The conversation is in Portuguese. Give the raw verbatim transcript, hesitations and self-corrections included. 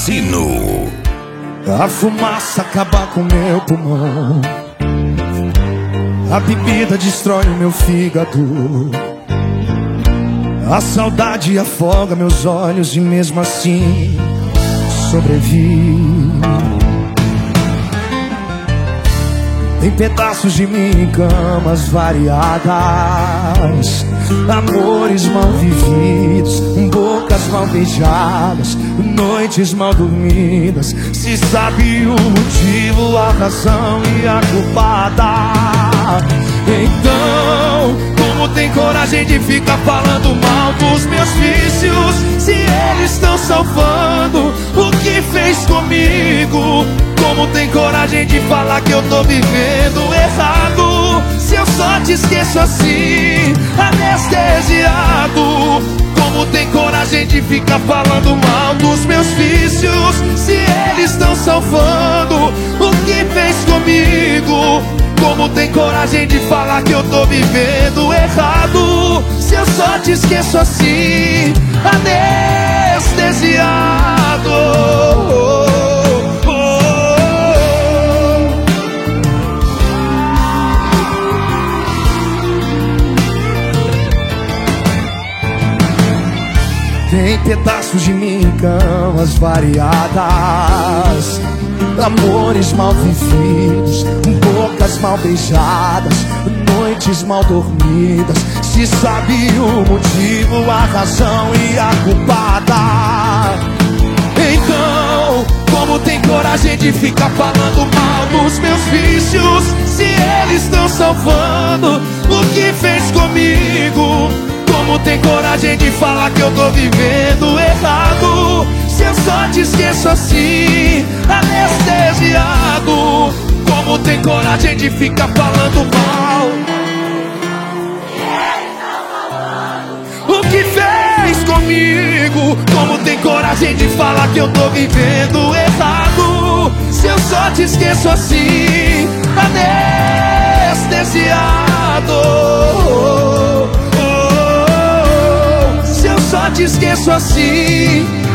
Cassino. A fumaça acaba com meu pulmão, a bebida destrói o meu fígado, a saudade afoga meus olhos e mesmo assim sobrevivo. Tem pedaços de mim em camas variadas, amores mal vividos, bocas mal beijadas, noites mal dormidas. Se sabe o motivo, a razão e a culpada, então como tem coragem de ficar falando mal dos meus vícios, se eles estão salvando o que fez comigo? Como tem coragem de falar que eu tô vivendo errado, se eu só te esqueço assim, anestesiado? Como tem coragem de ficar falando mal dos meus vícios, se eles estão salvando o que fez comigo? Como tem coragem de falar que eu tô vivendo errado, se eu só te esqueço assim, anestesiado? Tem pedaços de mim em camas variadas, amores mal vividos, bocas mal beijadas, noites mal dormidas. Se sabe o motivo, a razão e a culpada, então como tem coragem de ficar falando mal dos meus vícios, se eles estão salvando o que fez comigo? Como tem coragem de falar que eu tô vivendo errado, se eu só te esqueço assim, anestesiado? Como tem coragem de ficar falando mal o que fez comigo? Como tem coragem de falar que eu tô vivendo errado, se eu só te esqueço assim, anestesiado? Só te esqueço assim,